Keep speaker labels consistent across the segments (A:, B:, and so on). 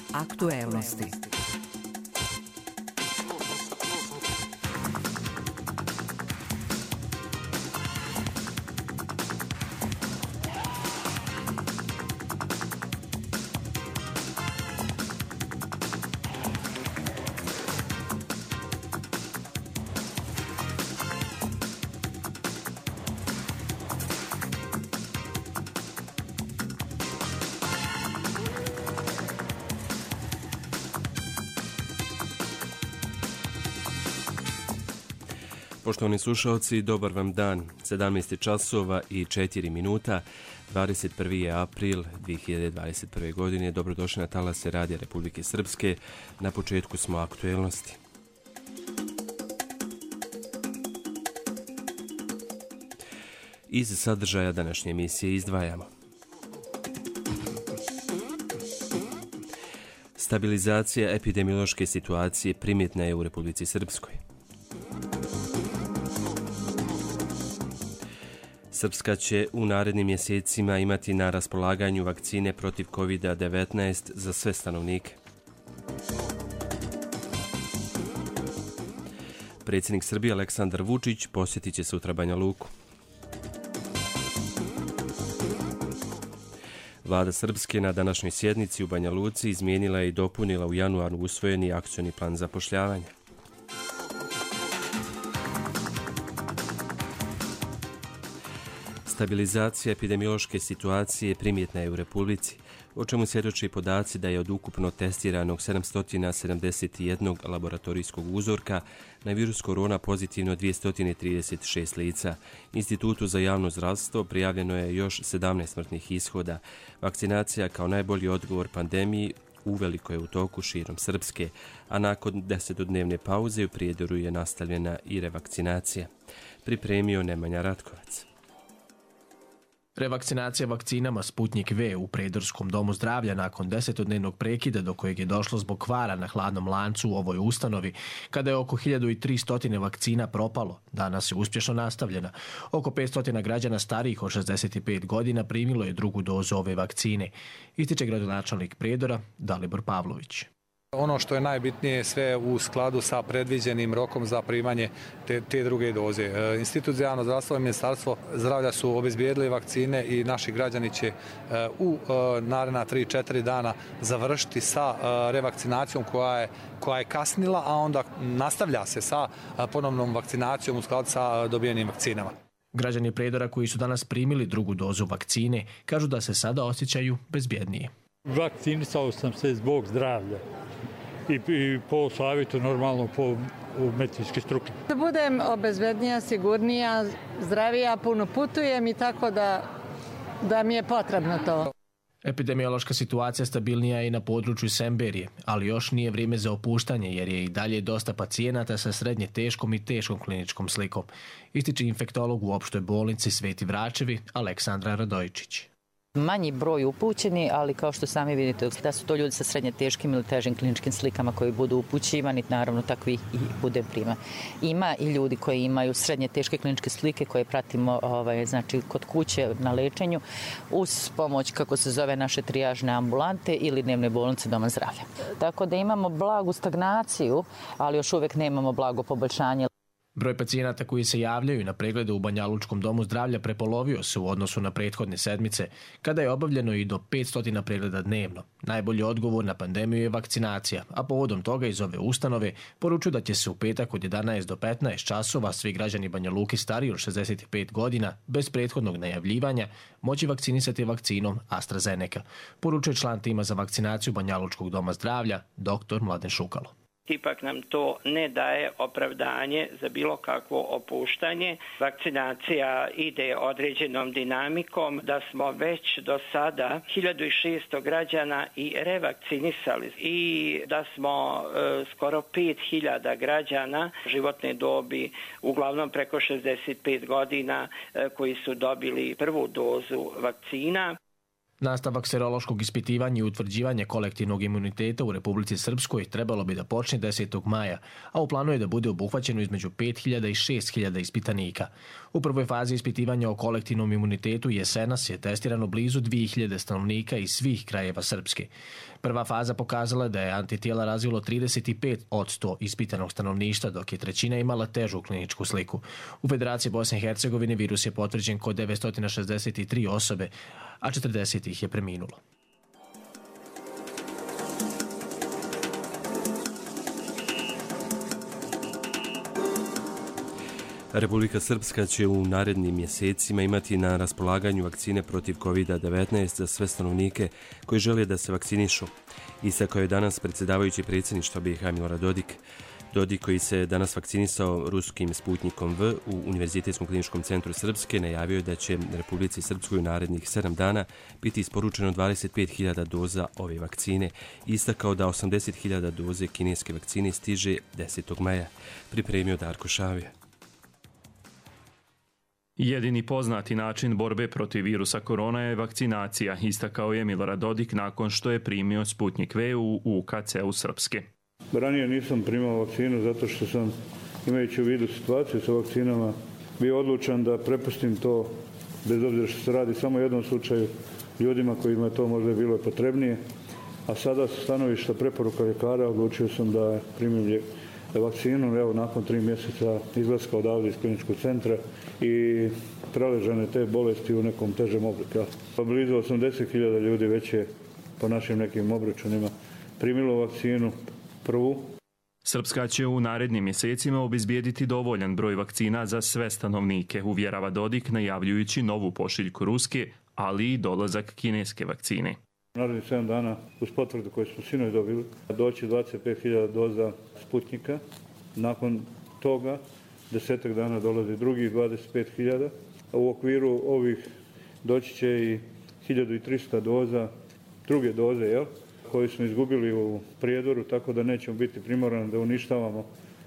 A: Aktuelnosti.
B: Poštovani slušalci, dobar vam dan. 17 časova i 4 minuta, 21. je april 2021. godine. Dobrodošli na talase Radija Republike Srpske. Na početku smo aktuelnosti. Iz sadržaja današnje emisije izdvajamo: stabilizacija epidemiološke situacije primjetna je u Republici Srpskoj. Srpska će u narednim mjesecima imati na raspolaganju vakcine protiv COVID-19 za sve stanovnike. Predsjednik Srbije Aleksandar Vučić posjetit će sutra Banja Luku. Vlada Srpske na današnjoj sjednici u Banja Luci izmijenila je i dopunila u januaru usvojeni akcioni plan zapošljavanja. Stabilizacija epidemiološke situacije primjetna je u Republici, o čemu svjedoče podaci da je od ukupno testiranog 771 laboratorijskog uzorka na virus korona pozitivno 236 lica. Institutu za javno zdravstvo prijavljeno je još 17 smrtnih ishoda. Vakcinacija kao najbolji odgovor pandemiji uveliko je u toku širom Srpske, a nakon 10-dnevne pauze u Prijedoru je nastavljena i revakcinacija. Pripremio Nemanja Ratkovac.
C: Revakcinacija vakcinama Sputnik V u Prijedorskom domu zdravlja nakon 10-dnevnog prekida do kojeg je došlo zbog kvara na hladnom lancu u ovoj ustanovi, kada je oko 1300 vakcina propalo, danas je uspješno nastavljena. Oko 500 građana starijih od 65 godina primilo je drugu dozu ove vakcine, ističe gradonačelnik Prijedora Dalibor Pavlović.
D: Ono što je najbitnije, sve u skladu sa predviđenim rokom za primanje te druge doze. Institut za javno zdravstvo i Ministarstvo zdravlja su obezbijedili vakcine i naši građani će u naredna 3-4 dana završiti sa revakcinacijom koja je kasnila, a onda nastavlja se sa ponovnom vakcinacijom u skladu sa dobijenim vakcinama.
C: Građani Prijedora koji su danas primili drugu dozu vakcine kažu da se sada osjećaju bezbjednije.
E: Vakcinisao sam se zbog zdravlja i po savjetu normalno po medicinske struke.
F: Da budem obezbednija, sigurnija, zdravija, puno putujem i tako da mi je potrebno to.
C: Epidemiološka situacija stabilnija je i na području Semberije, ali još nije vrijeme za opuštanje jer je i dalje dosta pacijenata sa srednje teškom i teškom kliničkom slikom, ističe infektolog u opštoj bolnici Sveti Vračevi Aleksandra Radojičić.
G: Manji broj upućeni, ali kao što sami vidite da su to ljudi sa srednje teškim ili težim kliničkim slikama koji budu upućivani, naravno takvi i bude prima. Ima i ljudi koji imaju srednje teške kliničke slike koje pratimo znači kod kuće na lečenju uz pomoć kako se zove naše trijažne ambulante ili dnevne bolnice doma zdravlja. Tako da imamo blagu stagnaciju, ali još uvijek nemamo blago poboljšanje.
C: Broj pacijenata koji se javljaju na preglede u Banjalučkom domu zdravlja prepolovio se u odnosu na prethodne sedmice, kada je obavljeno i do 500 pregleda dnevno. Najbolji odgovor na pandemiju je vakcinacija, a povodom toga iz ove ustanove poručuju da će se u petak od 11 do 15 časova svi građani Banja Luke stariji od 65 godina, bez prethodnog najavljivanja, moći vakcinisati vakcinom AstraZeneca, poručuje član tima za vakcinaciju Banjalučkog doma zdravlja, dr. Mladen Šukalo.
H: Ipak nam to ne daje opravdanje za bilo kakvo opuštanje. Vakcinacija ide određenom dinamikom, da smo već do sada 1600 građana i revakcinisali i da smo skoro 5000 građana životne dobi, uglavnom preko 65 godina, koji su dobili prvu dozu vakcina.
C: Nastavak serološkog ispitivanja i utvrđivanja kolektivnog imuniteta u Republici Srpskoj trebalo bi da počne 10. maja, a u planu je da bude obuhvaćeno između 5.000 i 6.000 ispitanika. U prvoj fazi ispitivanja o kolektivnom imunitetu jesenas je testirano blizu 2.000 stanovnika iz svih krajeva Srpske. Prva faza pokazala da je antitijela razvilo 35% ispitanog stanovništva, dok je trećina imala težu kliničku sliku. U Federaciji Bosne i Hercegovine virus je potvrđen kod 963 osobe, a 40 ih je preminulo.
B: Republika Srpska će u narednim mjesecima imati na raspolaganju vakcine protiv COVID-19 za sve stanovnike koji žele da se vakcinišu. Istakao je danas predsjedavajući predsjedništva BiH Milorad Dodik. Dodik, koji se danas vakcinisao ruskim Sputnikom V u Univerzitetskom kliničkom centru Srpske, najavio je da će Republici Srpskoj u narednih 7 dana biti isporučeno 25.000 doza ove vakcine. Istakao da 80.000 doze kineske vakcine stiže 10. maja. Pripremio Darko Šavija.
A: Jedini poznati način borbe protiv virusa korona je vakcinacija, istakao je Milorad Dodik nakon što je primio Sputnik V u UKC-u Srpske.
I: Ranije nisam primao vakcinu zato što sam, imajući u vidu situaciju sa vakcinama, bio odlučan da prepustim to, bez obzira što se radi samo u jednom slučaju, ljudima kojima je to možda bilo potrebnije. A sada sa stanovišta preporuka ljekara odlučio sam da primim vakcinu, evo nakon 3 mjeseca izlaska odavde iz kliničkog centra i preležane te bolesti u nekom težem obliku. Blizu 80.000 ljudi već je po našim nekim obračunima primilo vakcinu prvu.
A: Srpska će u narednim mjesecima obezbijediti dovoljan broj vakcina za sve stanovnike, uvjerava Dodik, najavljujući novu pošiljku ruske, ali i dolazak kineske vakcine.
I: Narednih 7 dana, uz potvrdu koju smo sinoć dobili, doći 25.000 doza Sputnika. Nakon toga, 10 dana dolazi drugih 25.000. U okviru ovih doći će i 1.300 doza, druge doze, koje smo izgubili u Prijedoru, tako da nećemo biti primorani da uništavamo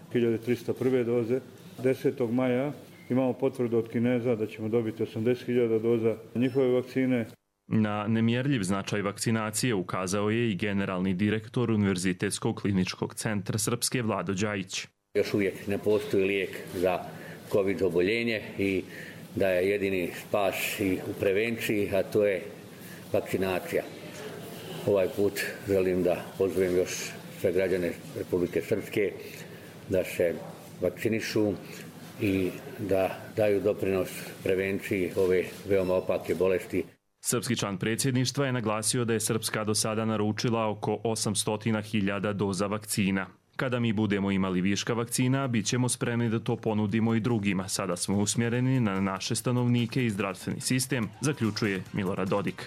I: 1.301 doze. 10. maja imamo potvrdu od Kineza da ćemo dobiti 80.000 doza njihove vakcine.
A: Na nemjerljiv značaj vakcinacije ukazao je i generalni direktor Univerzitetskog kliničkog centra Srpske Vlado Đajić.
J: Još uvijek ne postoji lijek za COVID oboljenje i da je jedini spas i u prevenciji, a to je vakcinacija. Ovaj put želim da pozovem još sve građane Republike Srpske da se vakcinišu i da daju doprinos prevenciji ove veoma opake bolesti.
A: Srpski član predsjedništva je naglasio da je Srpska do sada naručila oko 800.000 doza vakcina. Kada mi budemo imali viška vakcina, bit ćemo spremni da to ponudimo i drugima. Sada smo usmjereni na naše stanovnike i zdravstveni sistem, zaključuje Milorad Dodik.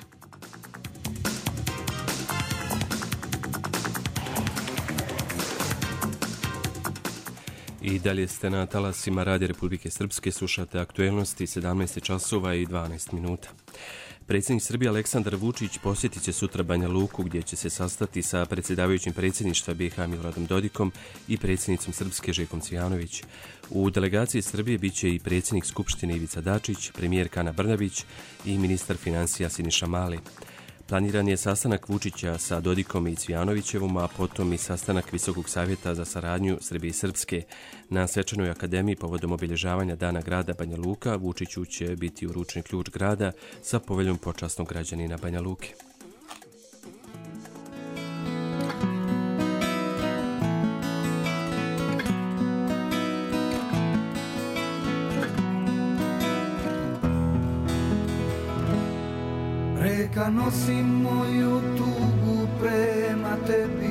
B: I dalje ste na talasima Radija Republike Srpske, slušate aktuelnosti 17 časova i 12 minuta. Predsjednik Srbije Aleksandar Vučić posjetit će sutra Banja Luku, gdje će se sastati sa predsjedavajućim predsjedništva BiH Miloradom Dodikom i predsjednicom Srpske Željkom Cvijanović. U delegaciji Srbije bit će i predsjednik Skupštine Ivica Dačić, premijerka Ana Brnabić i ministar financija Siniša Mali. Planiran je sastanak Vučića sa Dodikom i Cvijanovićevom, a potom i sastanak Visokog savjeta za saradnju Srbije i Srpske. Na svečanoj akademiji povodom obilježavanja Dana grada Banja Luka Vučiću će biti uručen ključ grada sa poveljom počasnog građanina Banja Luke.
K: Reka nosi moju tugu prema tebi,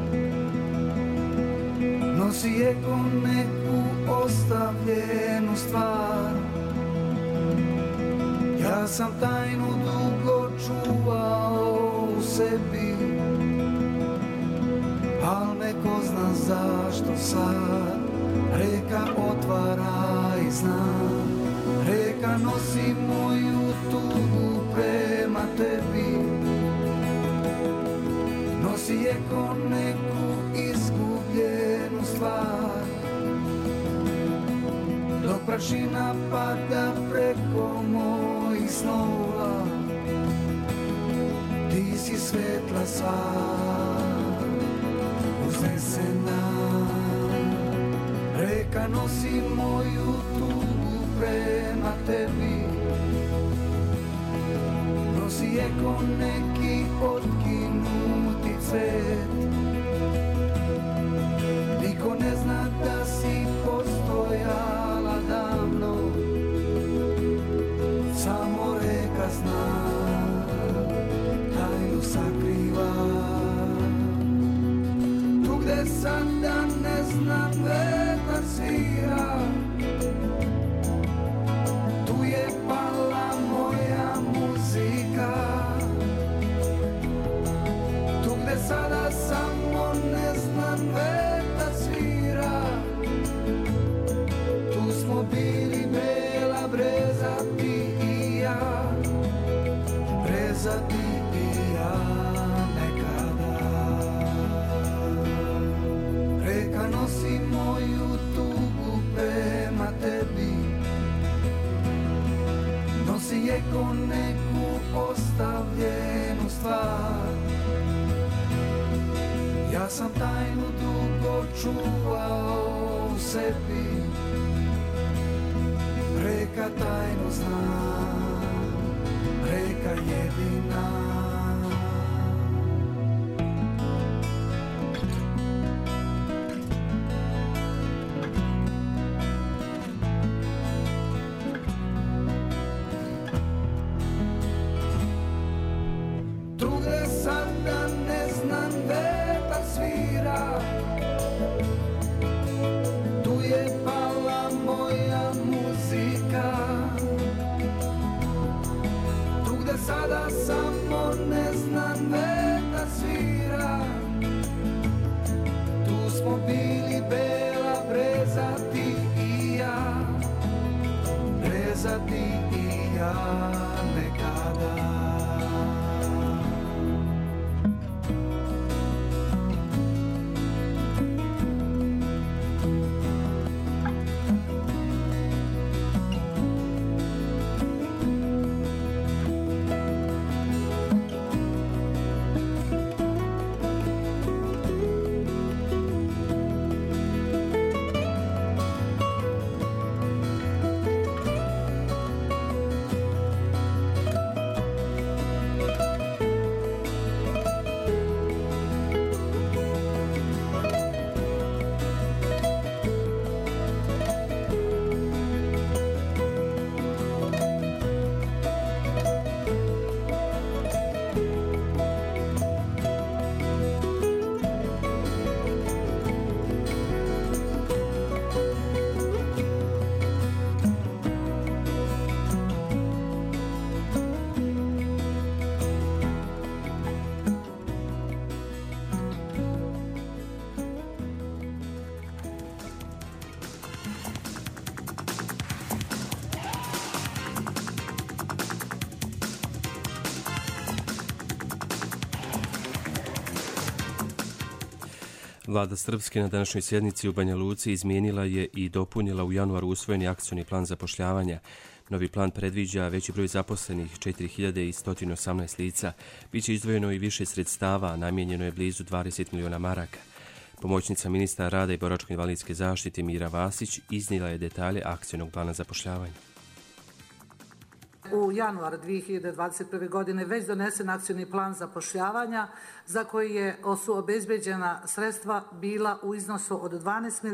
K: nosi je ko neku ostavljenu stvar. Ja sam tajnu dugo čuvao u sebi, al me ko zna zašto sad reka otvara i zna. Reka nosi moju tugu prema tebi, nosi je ko neku izgubljenu stvar. Dok prašina pada preko mojih snova, svetla sva uznesena. Reka nosi moju tugu prema tebi, nosi je ko neki otkinuti cvet. Niko ne zna da si postojala davno, samo reka zna, tajnu sakriva. Tu gde sada ne znam vetar svira, tu je pala moja muzika. Tu gde sada samo ne znam vetar svira, tu smo bili bela breza ti i ja, breza ti i ja nekada. Reka nosi moju tugu prema tebi, nosi je ko neku ostavljenu stvar. Ja sam tajnu dugo čuvao u sebi, reka tajnu zna, reka jedina. Druge sada ne znam vetar svira, tu je pala moja muzika. Tu gde sada samo ne znam vetar svira, tu smo bili bela breza ti i ja, breza ti i ja nekada.
B: Vlada Srpske na današnjoj sjednici u Banja Luci izmijenila je i dopunila u januaru usvojeni akcioni plan zapošljavanja. Novi plan predviđa veći broj zaposlenih, 4118 lica. Biće izdvojeno i više sredstava, namijenjeno je blizu 20 miliona maraka. Pomoćnica ministra rada i boračko-invalidske zaštite Mira Vasić iznijela je detalje akcionog plana zapošljavanja.
L: U januaru 2021. godine već donesen akcioni plan zapošljavanja za koji su obezbeđena sredstva bila u iznosu od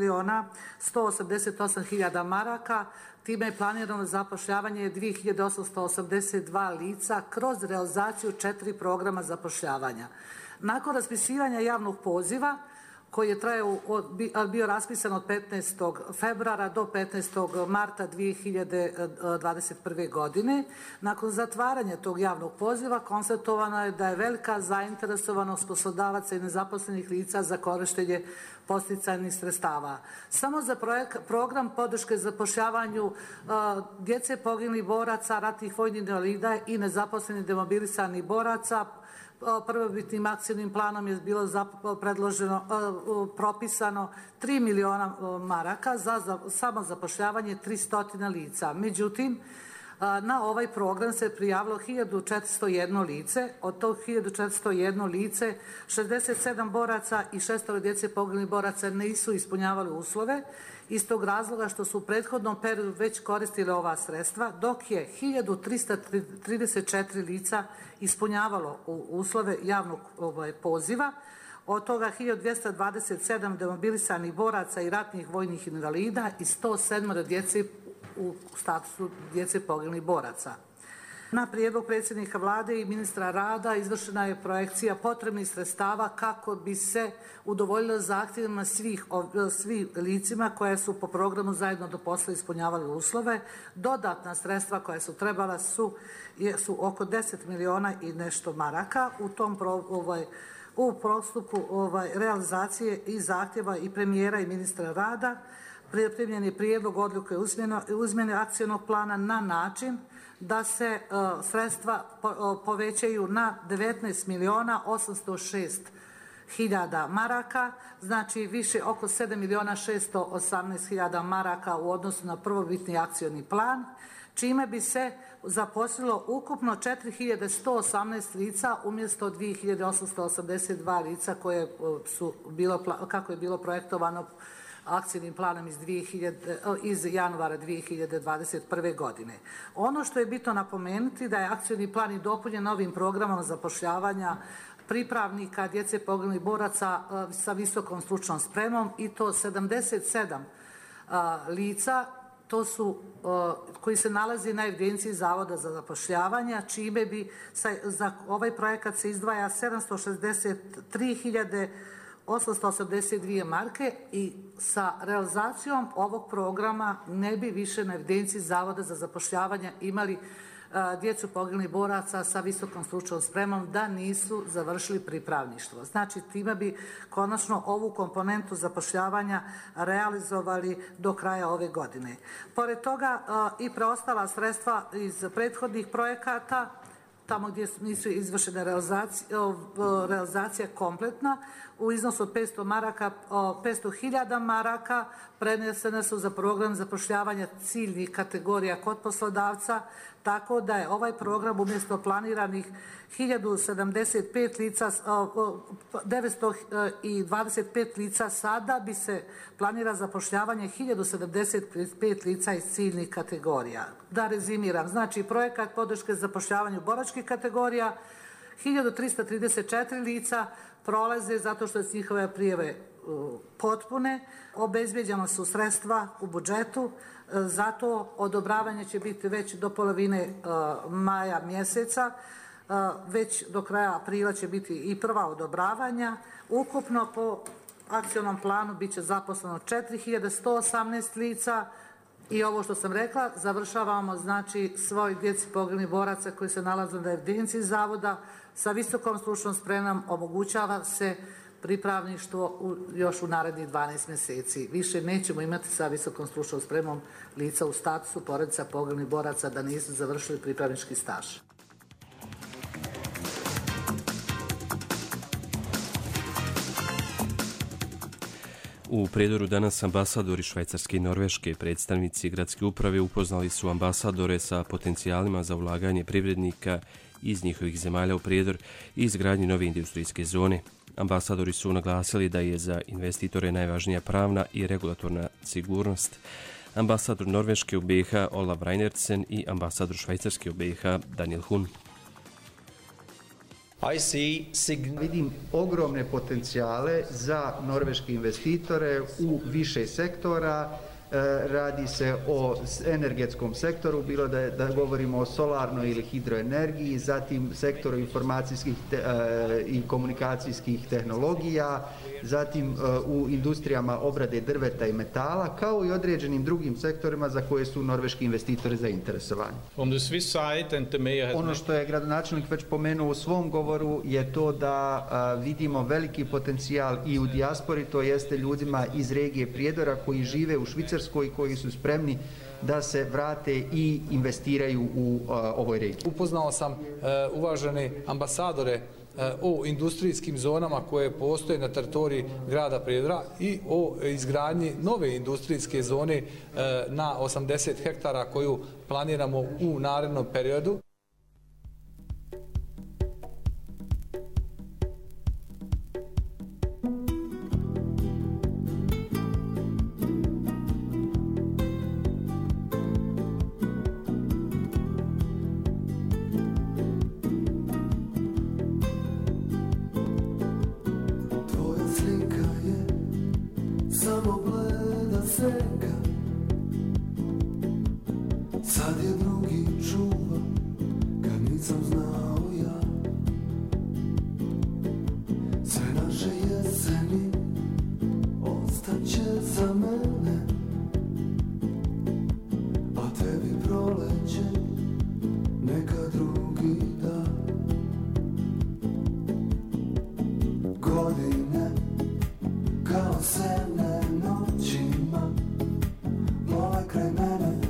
L: 12.188.000 maraka. Time je planirano zapošljavanje 2882 lica kroz realizaciju 4 programa zapošljavanja. Nakon raspisivanja javnog poziva koji je bio raspisan od 15. februara do 15. marta 2021. godine. Nakon zatvaranja tog javnog poziva konstatovano je da je velika zainteresovanost poslodavaca i nezaposlenih lica za korištenje podsticajnih sredstava. Samo za program podrške zapošljavanju djece poginulih boraca, ratnih vojnih invalida i nezaposlenih demobilisanih boraca prvobitnim akcijnim planom je bilo propisano 3 miliona maraka za samozapošljavanje 300 lica. Međutim, Na ovaj program se prijavilo 1401 lice, od tog 1401 lice 67 boraca i 6 djece poginulih boraca nisu ispunjavali uslove iz tog razloga što su u prethodnom periodu već koristile ova sredstva, dok je 1334 lica ispunjavalo uslove javnog poziva, od toga 1227 demobilisanih boraca i ratnih vojnih invalida i 107 djece u statusu djece poginulih boraca. Na prijedlog predsjednika vlade i ministra rada izvršena je projekcija potrebnih sredstava kako bi se udovoljilo zahtjevima svih licima koja su po programu zajedno do posla ispunjavali uslove. Dodatna sredstva koja su trebala su oko 10 miliona i nešto maraka. U postupku realizacije i zahtjeva i premijera i ministra rada pripremljen je prijedlog odluke izmjene akcijnog plana na način da se sredstva povećaju na 19 miliona 806 hiljada maraka, znači više oko 7 miliona 618 hiljada maraka u odnosu na prvobitni akcioni plan, čime bi se zaposlilo ukupno 4118 lica umjesto 2882 lica koje su kako je bilo projektovano akcijnim planom iz januara 2021. godine. Ono što je bitno napomenuti da je akcijni plan i dopunjen novim programom zapošljavanja pripravnika djece poginulih boraca sa visokom stručnom spremom i to 77 lica, to su koji se nalazi na evidenciji Zavoda za zapošljavanje, čime bi za ovaj projekat se izdvaja 763.882 marke i sa realizacijom ovog programa ne bi više na evidenciji Zavoda za zapošljavanje imali djecu poginulih boraca sa visokom stručnom spremom da nisu završili pripravništvo. Znači, time bi konačno ovu komponentu zapošljavanja realizovali do kraja ove godine. Pored toga i preostala sredstva iz prethodnih projekata, tamo gdje nisu izvršene realizacija kompletna, u iznosu od 500.000 maraka prenesene su za program zapošljavanja ciljnih kategorija kod poslodavca, tako da je ovaj program umjesto planiranih 1075 lica, 925 lica, sada bi se planira zapošljavanje 1075 lica iz ciljnih kategorija. Da rezimiram, znači projekat podrške zapošljavanju boračkih kategorija, 1334 lica prolaze zato što su njihove prijave potpune, obezbeđena su sredstva u budžetu, zato odobravanje će biti već do polovine maja mjeseca, već do kraja aprila će biti i prva odobravanja. Ukupno po akcijnom planu bit će zaposleno 4118 lica i ovo što sam rekla, završavamo znači svoj djeci poginulih boraca koji se nalaze na evidenciji Zavoda sa visokom stručnom spremom, omogućava se pripravništvo još u narednih 12 mjeseci. Više nećemo imati sa visokom stručnom spremom lica u statusu porodica poginulih boraca da nisu završili pripravnički staž.
B: U Prijedoru danas ambasadori Švajcarske i Norveške, predstavnici gradske uprave upoznali su ambasadore sa potencijalima za ulaganje privrednika iz njihovih zemalja u Prijedor i izgradnji nove industrijske zone. Ambasadori su naglasili da je za investitore najvažnija pravna i regulatorna sigurnost. Ambasador Norveške u BiH Olav Reinertsen i ambasador Švajcarske u BiH Daniel Hun.
M: Vidim ogromne potencijale za norveške investitore u više sektora. Radi se o energetskom sektoru, bilo da govorimo o solarnoj ili hidroenergiji, zatim sektoru informacijskih i komunikacijskih tehnologija, zatim u industrijama obrade drveta i metala, kao i određenim drugim sektorima za koje su norveški investitori zainteresovani. Ono što je gradonačelnik već pomenuo u svom govoru je to da vidimo veliki potencijal i u dijaspori, to jeste ljudima iz regije Prijedora koji žive u Švicarskoj i koji su spremni da se vrate i investiraju u ovoj regiji.
D: Upoznao sam uvažene ambasadore o industrijskim zonama koje postoje na teritoriji grada Prijedora i o izgradnji nove industrijske zone na 80 hektara koju planiramo u narednom periodu.
K: Sad je drugi čuva, kad nisam znao ja. Sve naše jeseni ostaće za mene, a tebi proleće neka drugi dan. Godine kao sene noćima plove kraj mene.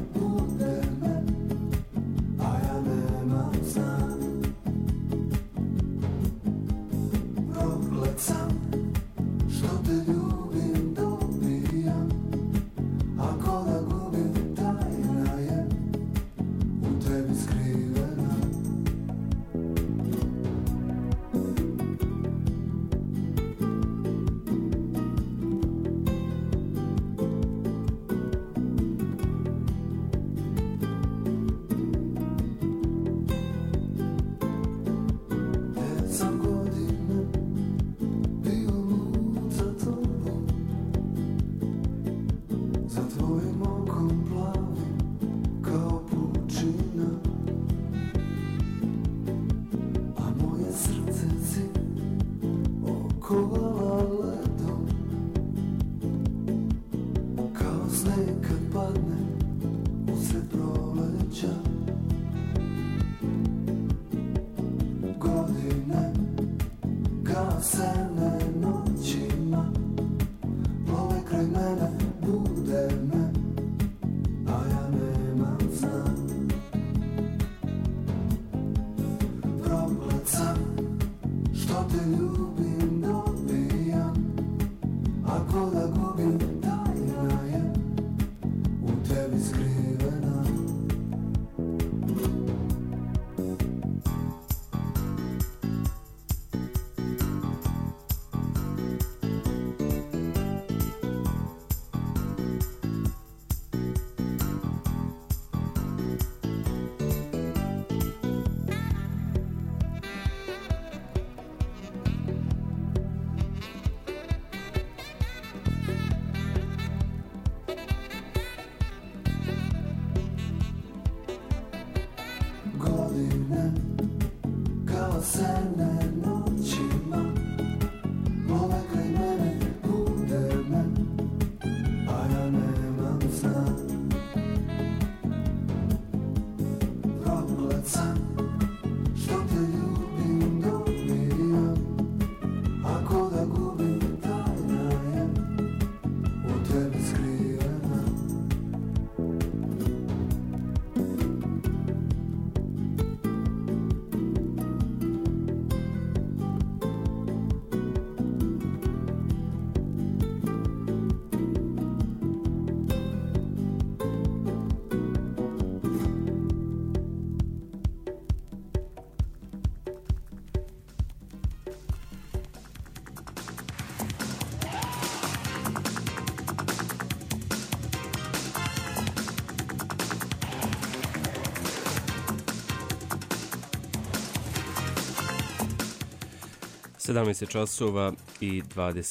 B: časova i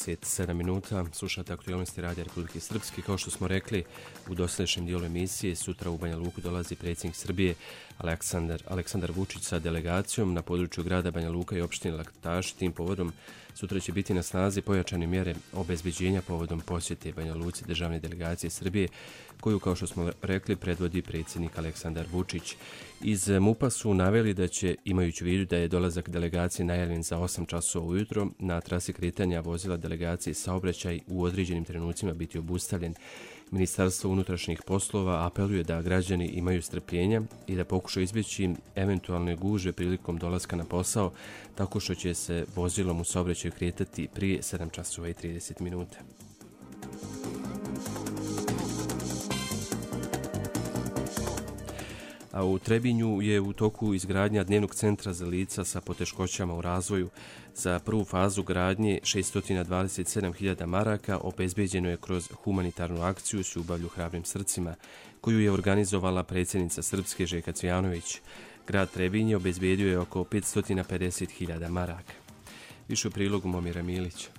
B: 27 minuta. Slušate aktualnosti Radija Republike Srpske. Kao što smo rekli u dosadašnjem dijelu emisije, sutra u Banja Luku dolazi predsjednik Srbije Aleksandar Vučić sa delegacijom na području grada Banja Luka i opštine Laktaš. Tim povodom sutra će biti na snazi pojačane mjere obezbeđenja povodom posjete Banja Luci državne delegacije Srbije, koju, kao što smo rekli, predvodi predsjednik Aleksandar Vučić. Iz MUP-a su naveli da će, imajući u vidu da je dolazak delegacije najavljen za 8 časova ujutro, na trasi kretanja vozila delegacije saobraćaj u određenim trenucima biti obustavljen. Ministarstvo unutrašnjih poslova apeluje da građani imaju strpljenja i da pokušaju izbjeći eventualne gužve prilikom dolaska na posao, tako što će se vozilom u saobraćaju kretati prije 7 časova i 30 minuta. A u Trebinju je u toku izgradnja dnevnog centra za lica sa poteškoćama u razvoju. Za prvu fazu gradnje 627.000 maraka obezbeđeno je kroz humanitarnu akciju s ljubavlju hrabrim srcima, koju je organizovala predsjednica Srpske Željka Cvijanović. Grad Trebinje obezbedio je oko 550.000 maraka. Više u prilogu Momira Milića.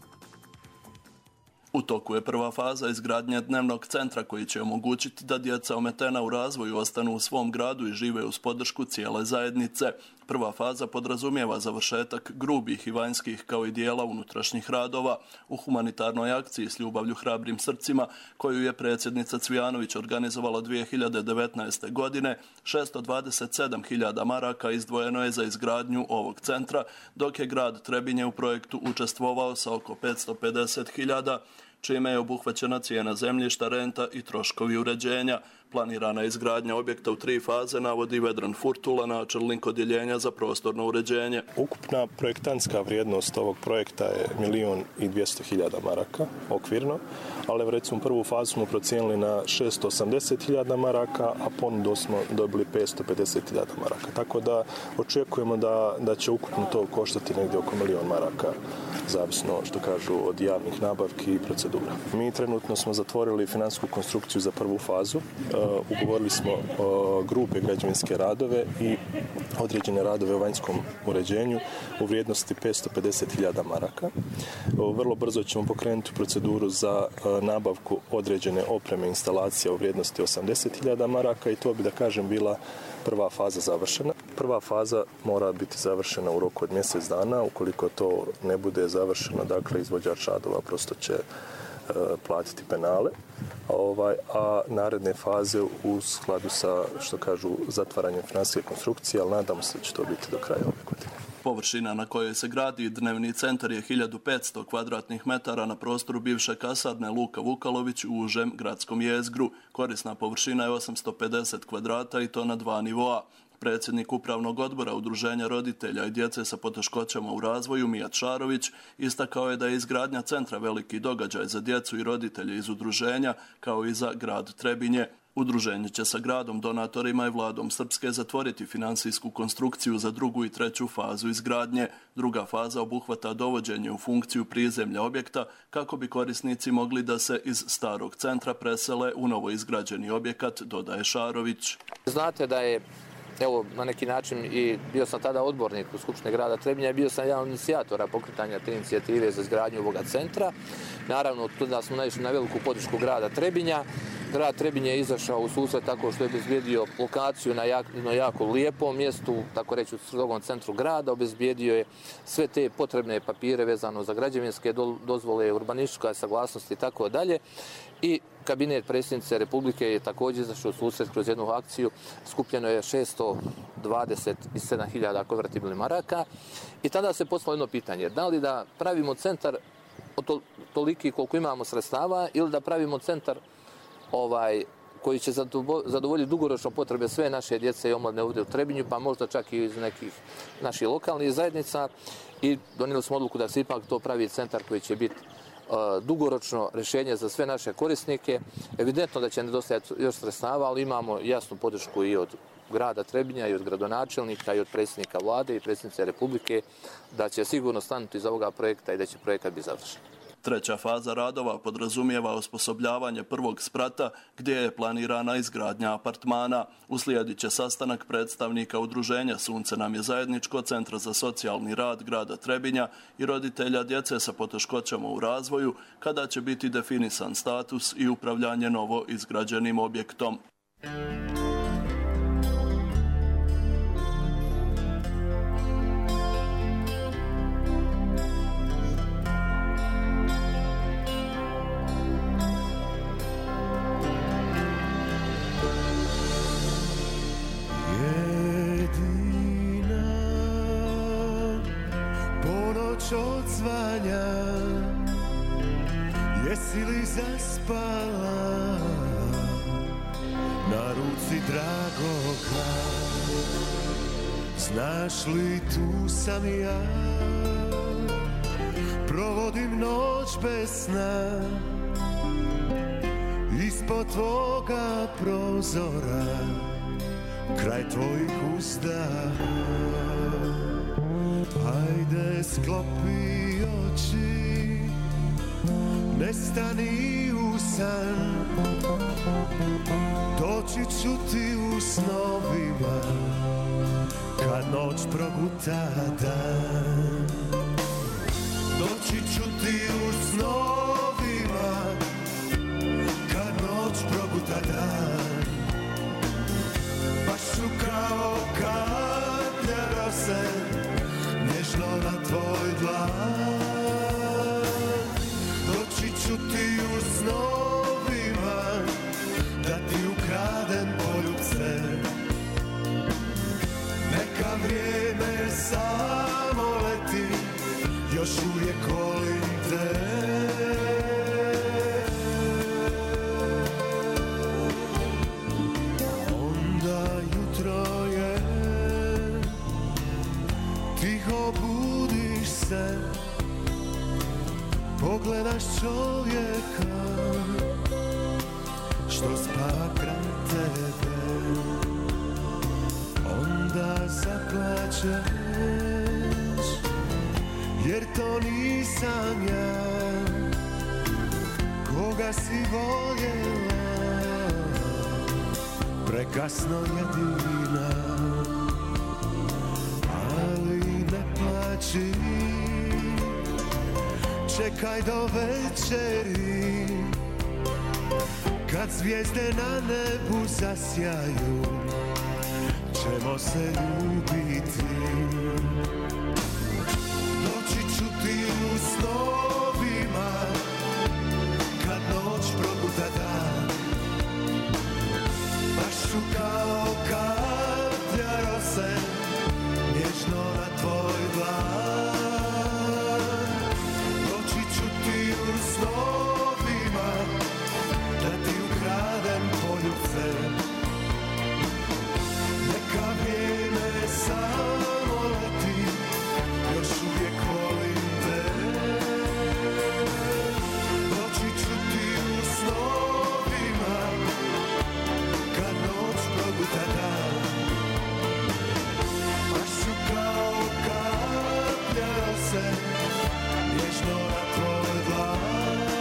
N: U toku je prva faza izgradnje dnevnog centra koji će omogućiti da djeca ometena u razvoju ostanu u svom gradu i žive uz podršku cijele zajednice. Prva faza podrazumijeva završetak grubih i vanjskih kao i dijela unutrašnjih radova. U humanitarnoj akciji s ljubavlju hrabrim srcima, koju je predsjednica Cvijanović organizovala 2019. godine, 627.000 maraka izdvojeno je za izgradnju ovog centra, dok je grad Trebinje u projektu učestvovao sa oko 550.000, čime je obuhvaćena cijena zemljišta, renta i troškovi uređenja. Planirana izgradnja objekta u 3 faze, navodi Vedran Furtula, načelnik odjeljenja za prostorno uređenje.
O: Ukupna projektantska vrijednost ovog projekta je 1.200.000 maraka okvirno, ali recimo prvu fazu smo procijenili na 680.000 maraka, a ponudu smo dobili 550.000 maraka. Tako da očekujemo da će ukupno to koštati negdje oko 1.000.000 maraka, zavisno što kažu od javnih nabavki i procedura. Mi trenutno smo zatvorili financijsku konstrukciju za prvu fazu. Ugovorili smo grupe građevinske radove i određene radove o vanjskom uređenju u vrijednosti 550.000 maraka. Vrlo brzo ćemo pokrenuti proceduru za nabavku određene opreme instalacija u vrijednosti 80.000 maraka i to bi, da kažem, bila prva faza završena. Prva faza mora biti završena u roku od mjesec dana. Ukoliko to ne bude završeno, dakle, izvođač radova prosto će platiti penale, a naredne faze u skladu sa, što kažu, zatvaranjem financijske konstrukcije, ali nadamo se da će to biti do kraja ove godine.
N: Površina na kojoj se gradi dnevni centar je 1500 kvadratnih metara na prostoru bivše kasarne Luka Vukalović u užem gradskom jezgru. Korisna površina je 850 kvadrata i to na 2 nivoa. Predsjednik Upravnog odbora Udruženja roditelja i djece sa poteškoćama u razvoju Mijat Šarović istakao je da je izgradnja centra veliki događaj za djecu i roditelje iz udruženja, kao i za grad Trebinje. Udruženje će sa gradom, donatorima i vladom Srpske zatvoriti financijsku konstrukciju za 2. i 3. fazu izgradnje. Druga faza obuhvata dovođenje u funkciju prizemlja objekta kako bi korisnici mogli da se iz starog centra presele u novo izgrađeni objekat, dodaje Šarović.
P: Znate da je, evo, na neki način, i bio sam tada odbornik u Skupštini grada Trebinja i bio sam jedan od inicijatora pokretanja te inicijative za izgradnju ovoga centra. Naravno, tada smo naišli na veliku podršku grada Trebinja. Grad Trebinje je izašao u susret tako što je obezbijedio lokaciju na jako lijepom mjestu, tako reći u strogom centru grada, obezbijedio je sve te potrebne papire vezano za građevinske dozvole, urbanistička saglasnost i tako dalje. I kabinet predsjednice Republike je također izašao u susret kroz jednu akciju. Skupljeno je 627.000 konvertibilnih maraka i tada se poslalo jedno pitanje. Da li da pravimo centar toliki koliko imamo sredstava ili da pravimo centar koji će zadovoljiti dugoročno potrebe sve naše djece i omladine ovdje u Trebinju, pa možda čak i iz nekih naših lokalnih zajednica, i donijeli smo odluku da se ipak to pravi centar koji će biti dugoročno rješenje za sve naše korisnike. Evidentno da će nedostajati još sredstava, ali imamo jasnu podršku i od grada Trebinja i od gradonačelnika i od predsjednika vlade i predsjednice Republike da će sigurno stanuti iz ovoga projekta i da će projekat biti završen.
N: 3. faza radova podrazumijeva osposobljavanje prvog sprata gdje je planirana izgradnja apartmana. Uslijedit će sastanak predstavnika udruženja Sunce nam je zajedničko, Centra za socijalni rad grada Trebinja i roditelja djece sa poteškoćama u razvoju, kada će biti definisan status i upravljanje novo izgrađenim objektom.
K: Odzvanja
Q: Jesi li zaspala na ruci dragoga? Znaš li, tu sam ja, provodim noć bez sna, ispod tvoga prozora, kraj tvojih uzdaha. Ajde, sklopi oči, nestani u san, doći ću ti u snovima, kad noć proguta dan. Doći ću ti u snovima, kad noć proguta dan. Baš ću kao kaplja rose, nježno na tvoj dlan. Doći ću ti u snovima, da ti ukradem poljubce. Neka vrijeme samo leti, još uvijek volim te. Onda jutro je, tiho budiš se, pogledaš čovjeka što spava kraj tebe. Onda zaplačeš, jer to nisam ja, koga si voljela, prekasno jedina. Ali ne plači, čekaj do večeri, kad zvijezde na nebu zasjaju, ćemo se ljubiti. Doći ću ti u snovima, kad noć proguta dan. Baš ću kao kaplja rose, nježno na tvoj dlan. Doći ću ti u snovima, da ti ukradem poljubce. Neka vrijeme samo leti, još uvijek volim te. Doći ću ti u snovima, kad noć proguta dan. Baš ću kao kaplja rose, nježno na tvoj dlan.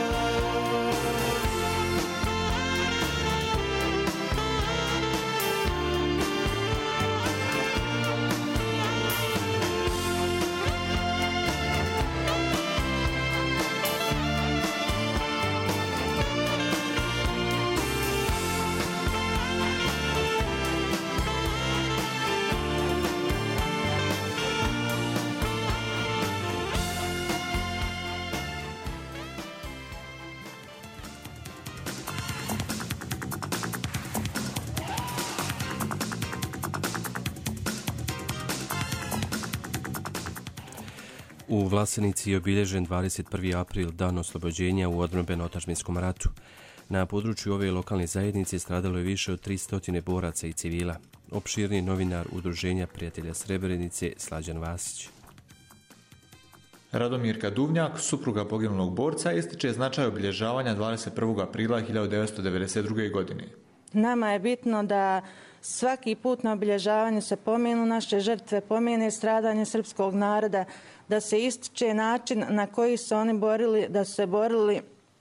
B: U Vlasenici je obilježen 21. april, dan oslobođenja u odbrambeno-otadžbinskom ratu. Na području ove lokalne zajednice stradalo je više od 300 boraca i civila. Opširni novinar Udruženja prijatelja Srebrenice Slađan Vasić.
R: Radomirka Duvnjak, supruga poginulog borca, ističe značaj obilježavanja 21. aprila 1992. godine.
S: Nama je bitno da svaki put na obilježavanju se pomenu naše žrtve, pomene stradanje srpskog naroda, da se ističe način na koji su oni borili, da su se borili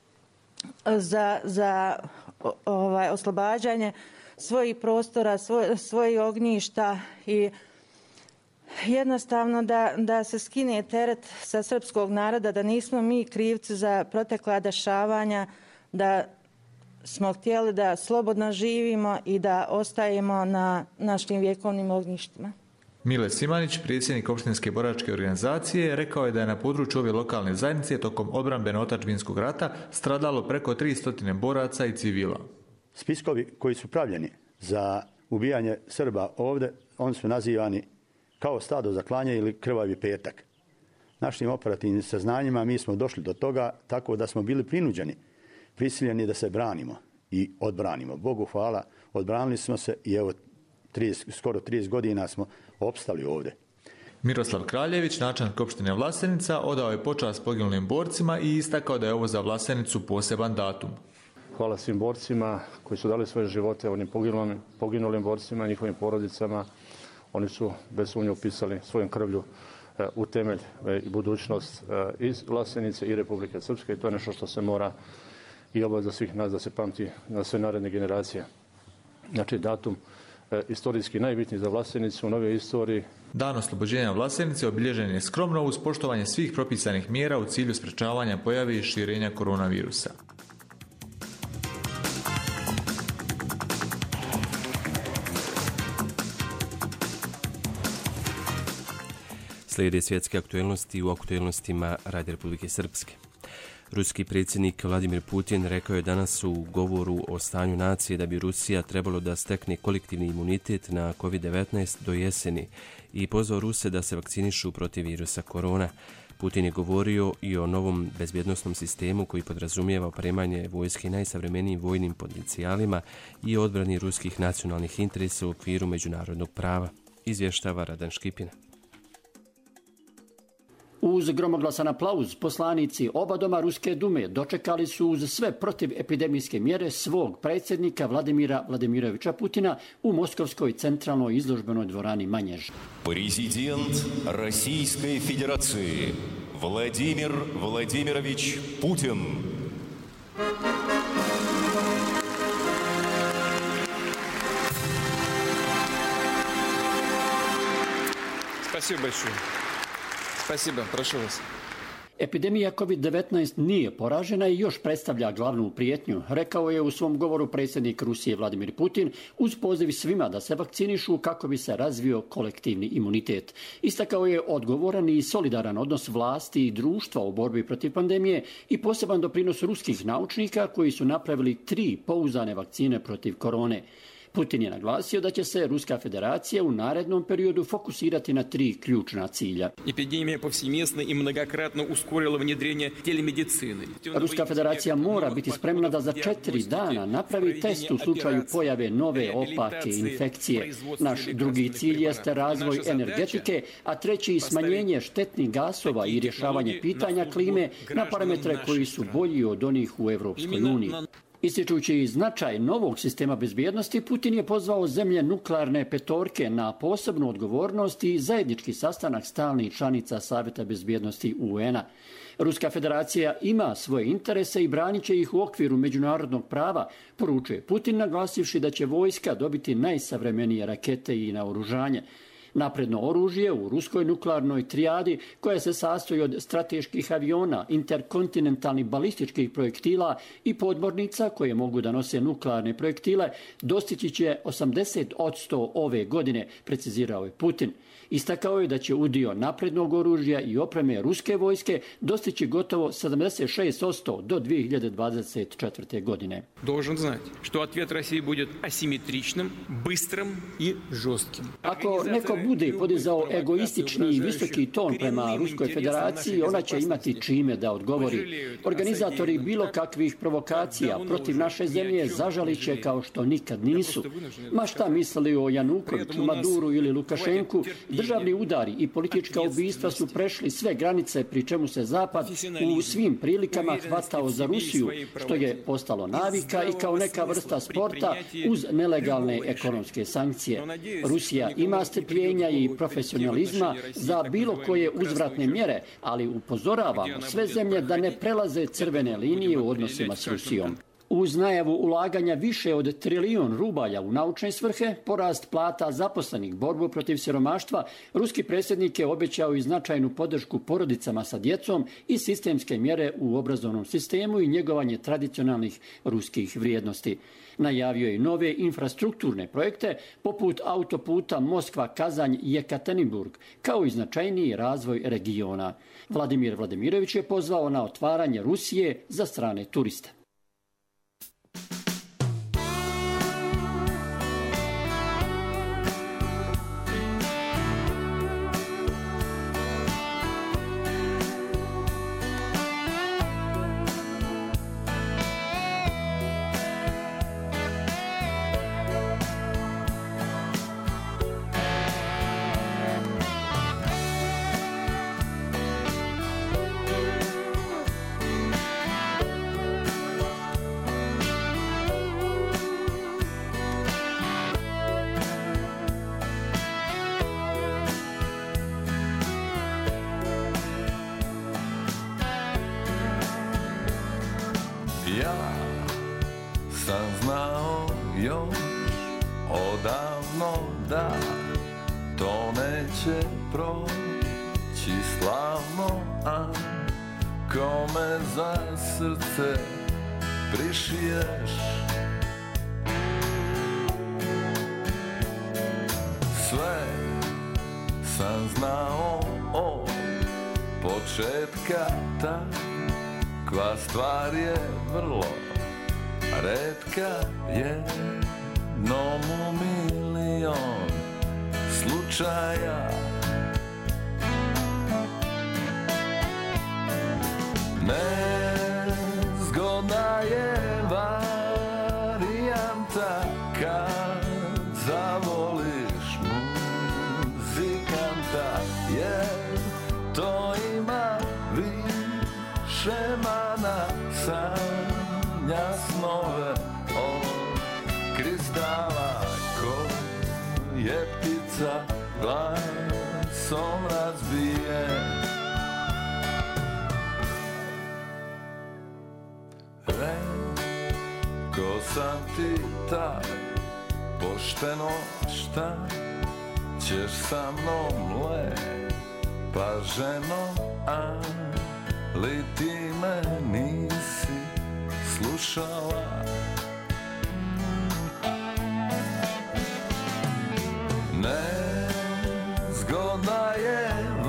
S: za oslobađanje svojih prostora, svojih ognjišta i jednostavno da se skine teret sa srpskog naroda, da nismo mi krivci za protekla dešavanja, da smo htjeli da slobodno živimo i da ostajemo na našim vjekovnim ognjištima.
R: Mile Simanić, predsjednik opštinske boračke organizacije, rekao je da je na području ove lokalne zajednice tokom odbrambeno-otadžbinskog rata stradalo preko 300 boraca i civila.
T: Spiskovi koji su pravljeni za ubijanje Srba ovdje, oni su nazivani kao stado za klanje ili krvavi petak. našim operativnim saznanjima mi smo došli do toga tako da smo bili prisiljeni da se branimo i odbranimo. Bogu hvala, odbranili smo se i evo skoro 30 godina smo opstali ovdje.
R: Miroslav Kraljević, načelnik opštine Vlasenica, odao je počast poginulim borcima i istakao da je ovo za Vlasenicu poseban datum.
U: Hvala svim borcima koji su dali svoje živote, onim poginulim borcima, njihovim porodicama. Oni su bez sumnje upisali svojom krvlju u temelj i budućnost i Vlasenice i Republike Srpske i to je nešto što se mora i obaveza svih nas da se pamti na sve naredne generacije. Znači datum istorijski najbitniji za Vlasenicu u novoj istoriji.
R: Dan oslobođenja Vlasenice obilježen je skromno uz poštovanje svih propisanih mjera u cilju sprečavanja pojave i širenja koronavirusa.
B: Slijede svjetske aktuelnosti u aktuelnostima Radija Republike Srpske. Ruski predsjednik Vladimir Putin rekao je danas u govoru o stanju nacije da bi Rusija trebalo da stekne kolektivni imunitet na COVID-19 do jeseni i pozvao Ruse da se vakcinišu protiv virusa korona. Putin je govorio i o novom bezbjednosnom sistemu koji podrazumijeva opremanje vojske najsavremenijim vojnim potencijalima i odbrani ruskih nacionalnih interesa u okviru međunarodnog prava, izvještava Radan Škipina.
V: Uz gromoglasan aplauz poslanici oba doma Ruske dume dočekali su uz sve protivepidemijske mjere svog predsjednika Vladimira Vladimiroviča Putina u Moskovskoj centralnoj izložbenoj dvorani Manjež.
W: Президент Российской Федерации Владимир Владимирович Путин.
X: Спасибо большое. Спасибо, прошу vas.
V: Epidemija COVID-19 nije poražena i još predstavlja glavnu prijetnju, rekao je u svom govoru predsjednik Rusije Vladimir Putin uz poziv svima da se vakcinišu kako bi se razvio kolektivni imunitet. Istakao je odgovoran i solidaran odnos vlasti i društva u borbi protiv pandemije i poseban doprinos ruskih naučnika koji su napravili 3 pouzdane vakcine protiv korone. Putin je naglasio da će se Ruska federacija u narednom periodu fokusirati na 3 ključna cilja.
X: Epidemija повсеместно и многократно ускорила внедрение телемедицины.
V: Ruska federacija mora biti spremna da za 4 dana napravi test u slučaju pojave nove opake infekcije. Naš drugi cilj jeste razvoj energetike, a treći smanjenje štetnih gasova i rješavanje pitanja klime na parametre koji su bolji od onih u Evropskoj uniji. Ističući značaj novog sistema bezbjednosti, Putin je pozvao zemlje nuklearne petorke na posebnu odgovornost i zajednički sastanak stalnih članica Savjeta bezbjednosti UN-a. Ruska federacija ima svoje interese i branit će ih u okviru međunarodnog prava, poručuje Putin naglasivši da će vojska dobiti najsavremenije rakete i naoružanje. Napredno oružje u ruskoj nuklearnoj trijadi, koja se sastoji od strateških aviona, interkontinentalnih balističkih projektila i podmornica koje mogu da nose nuklearne projektile, dostići će 80% ove godine, precizirao je Putin. Istakao je da će udio naprednog oružja i opreme ruske vojske dostići gotovo 76% do 2024. godine.
X: Должен знать, что ответ России будет асимметричным, быстрым и жестким.
V: Ako neko bude podizao egoistični i visoki ton prema Ruskoj federaciji, ona će imati čime da odgovori. Organizatori bilo kakvih provokacija protiv naše zemlje zažalit će kao što nikad nisu. Ma šta mislili o Janukoviću, Maduru ili Lukašenku, državni udari i politička ubistva su prešli sve granice, pri čemu se Zapad u svim prilikama hvatao za Rusiju, što je postalo navika i kao neka vrsta sporta uz nelegalne ekonomske sankcije. Rusija ima strpljenja i profesionalizma za bilo koje uzvratne mjere, ali upozoravamo sve zemlje da ne prelaze crvene linije u odnosima s Rusijom. Uz najavu ulaganja više od 1 trilion rubalja u naučne svrhe, porast plata zaposlenih, borbu protiv siromaštva, ruski predsjednik je obećao i značajnu podršku porodicama sa djecom i sistemske mjere u obrazovnom sistemu i njegovanje tradicionalnih ruskih vrijednosti. Najavio je i nove infrastrukturne projekte poput autoputa Moskva-Kazanj-Jekaterinburg, kao i značajniji razvoj regiona. Vladimir Vladimirović je pozvao na otvaranje Rusije za strane turiste.
Q: Ja sam znao još odavno da to neće proći slavno, a kome za srce prišiješ. Sve sam znao od početka, takva stvar je vrlo retka, jednom u milion slučaja. Nezgodna je varijanta kad zavoliš muzikanta, jer to ima više mana, sanja snove od kristala, ko je ptica glasom razbije. Rekao sam ti tad pošteno, šta ćeš sa mnom lepa ženo, ali ti me nisi slušala. Nezgodna je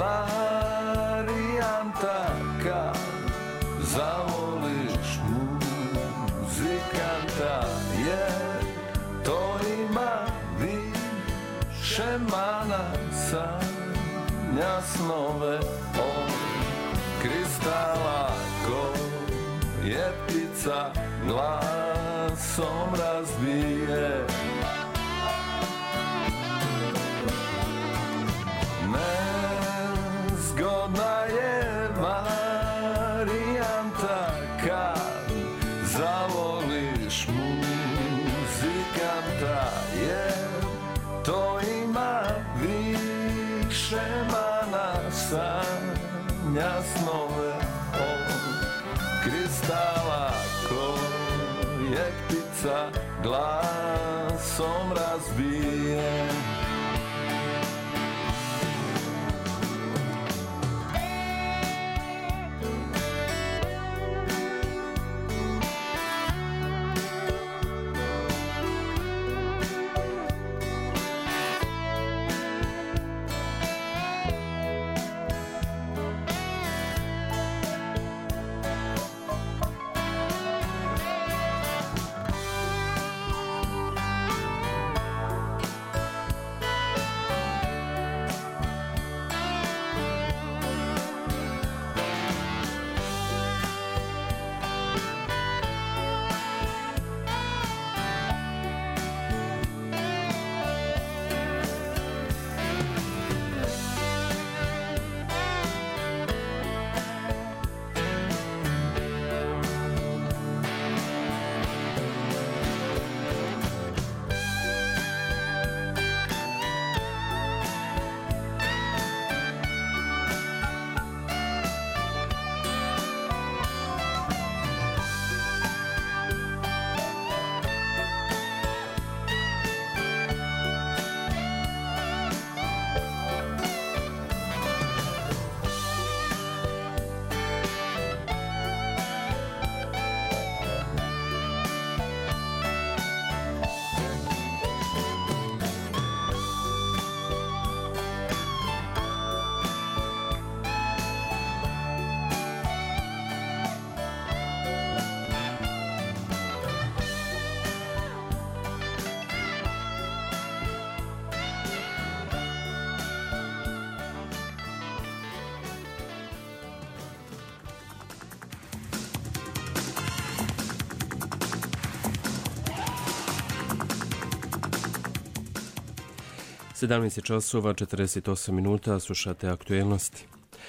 Q: varijanta kad zavoliš muzikanta, jer to ima više mana, sanja snove od kristala, ko je ptica glasom razbije. Nezgodna je varijanta kad zavoliš muzikanta, jer to ima više mana, sanja snove od kristala, ko je ptica glasom razbije.
B: časova 48 minuta, slušate aktuelnosti.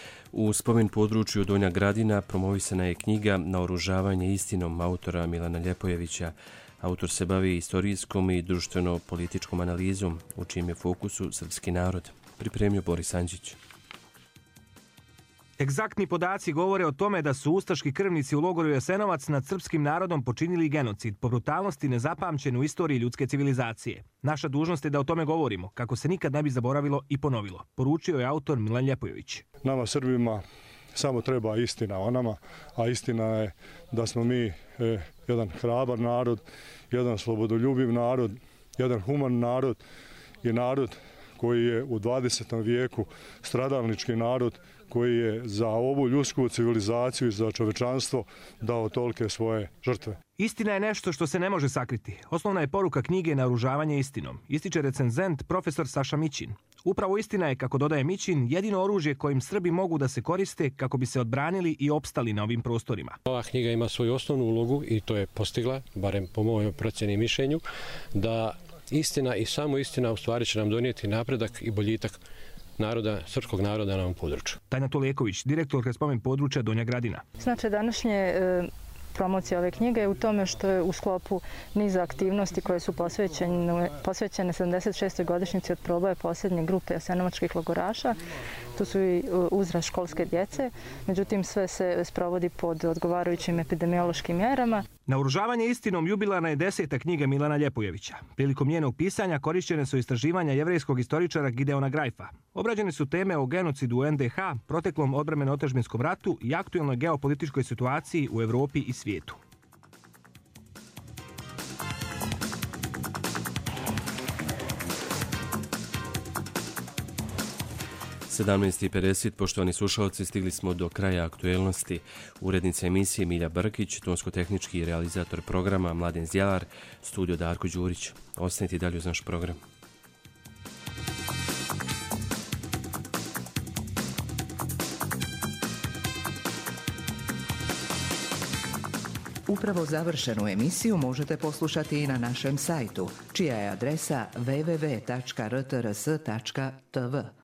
B: U spomen području Donja Gradina promovisana je knjiga Naoružavanje istinom autora Milana Ljepojevića. Autor se bavi istorijskom i društveno-političkom analizom, u čijem je fokusu srpski narod. Pripremio Boris Anđić.
E: Egzaktni podaci govore o tome da su ustaški krvnici u logoru Jasenovac nad srpskim narodom počinili genocid po brutalnosti nezapamćen u istoriji ljudske civilizacije. Naša dužnost je da o tome govorimo, kako se nikad ne bi zaboravilo i ponovilo, poručio je autor Milan Ljepojević.
F: Nama Srbima samo treba istina o nama, a istina je da smo mi jedan hrabar narod, jedan slobodoljubiv narod, jedan human narod i narod koji je u 20. vijeku stradalnički narod koji je za ovu ljudsku civilizaciju i za čovečanstvo dao tolike svoje žrtve.
E: Istina je nešto što se ne može sakriti. Osnovna je poruka knjige Naoružavanje istinom, ističe recenzent profesor Saša Mićin. Upravo istina je, kako dodaje Mićin, jedino oružje kojim Srbi mogu da se koriste kako bi se odbranili i opstali na ovim prostorima.
G: Ova knjiga ima svoju osnovnu ulogu i to je postigla, barem po mojoj procjeni i mišljenju, da istina i samo istina u stvari će nam donijeti napredak i boljitak srpskog naroda na ovom području.
E: Tanja Tuleković, direktorka spomen područja Donja Gradina.
H: Znači, današnje promocija ove knjige je u tome što je u sklopu niza aktivnosti koje su posvećene 76. godišnjici od proboja posljednje grupe jasenovačkih logoraša. Tu su i uzrast školske djece, međutim sve se sprovodi pod odgovarajućim epidemiološkim mjerama.
E: Naoružavanje istinom jubilarna je 10. knjiga Milana Ljepojevića. Prilikom njenog pisanja korišćene su istraživanja jevrejskog istoričara Gideona Grajfa. Obrađene su teme o genocidu u NDH, proteklom odbrambeno-otadžbinskom ratu i aktuelnoj geopolitičkoj situaciji u Evropi i svijetu.
B: U 17:50, poštovani slušalci, stigli smo do kraja aktuelnosti. Urednica emisije Milja Brkić, tonsko-tehnički i realizator programa Mladen Zdjelar, studio Darko Đurić. Ostanite dalje uz naš program.
Y: Upravo završenu emisiju možete poslušati i na našem sajtu, čija je adresa www.rtrs.tv.